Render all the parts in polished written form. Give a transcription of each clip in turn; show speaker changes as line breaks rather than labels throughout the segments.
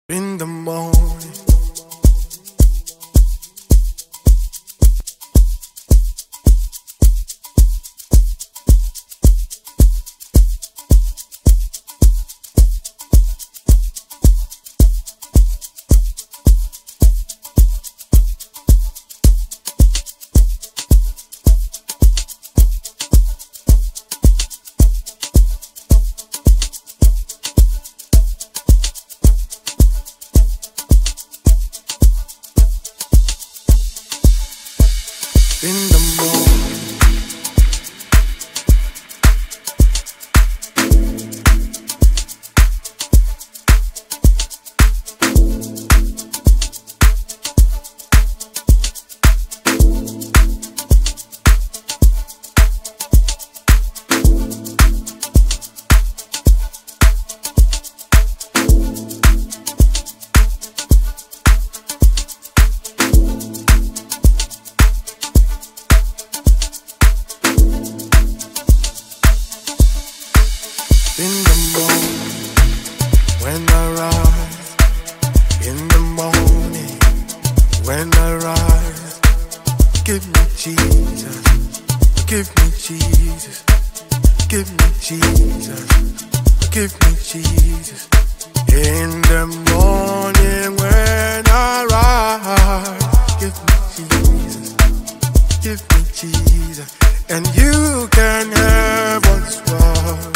In the morning, in the morning, when I rise, in the morning, when I rise, give me Jesus, give me Jesus, give me Jesus, give me Jesus. In the morning when I rise, give me Jesus, give me Jesus, and you can have what's wrong.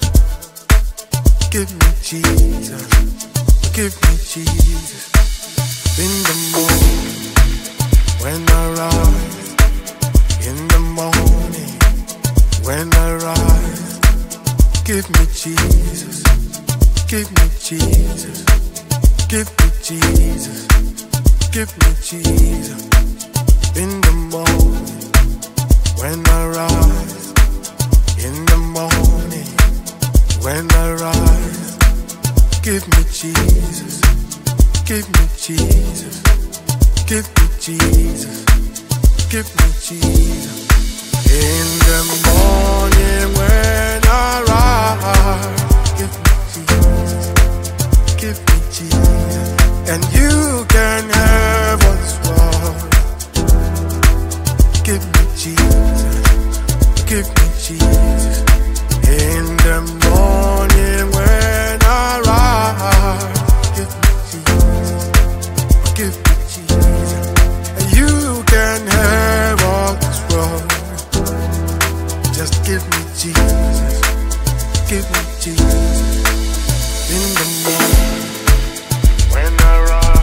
Give me Jesus, give me Jesus. In the morning, when I rise, in the morning, when I rise, give me Jesus, give me Jesus, give me Jesus, give me Jesus. In the morning, when I rise, in the morning, when I rise, give me Jesus, give me Jesus, give me Jesus, give me Jesus. In the morning when I rise, give me Jesus, give me Jesus, and you can have what's wrong. Give me Jesus, give me Jesus. In the morning when I rise, give me Jesus, give me Jesus, and you can have all this world. Just give me Jesus, give me Jesus. In the morning when I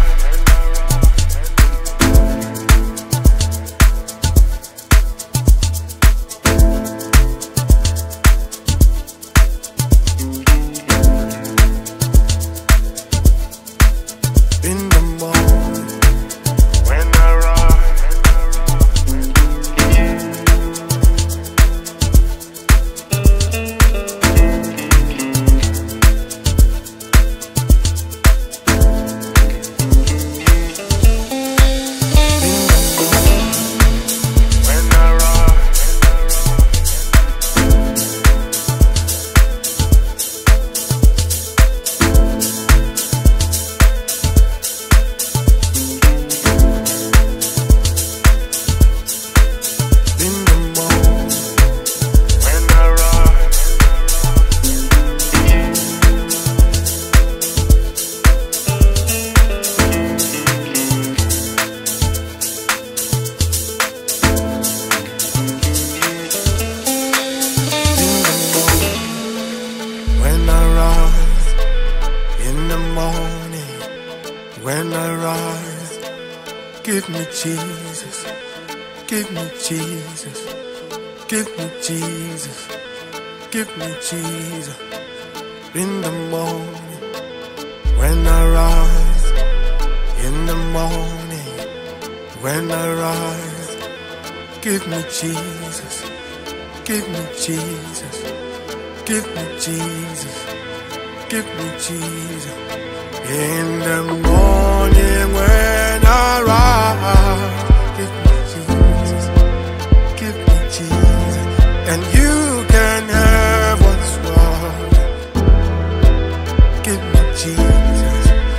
rise, give me Jesus, give me Jesus, give me Jesus, give me Jesus. In the morning when I rise, in the morning when I rise, give me Jesus, give me Jesus, give me Jesus, give me Jesus. In the morning when I rise, give me Jesus, give me Jesus, and you can have what's wrong. Give me Jesus,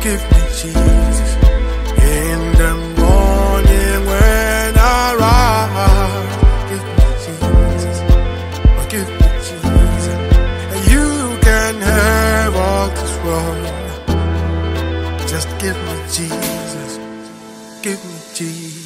give me Jesus. In the morning when I rise, give me Jesus. Oh, give me Jesus. And you can have all this world. Just give me Jesus. Give me Jesus.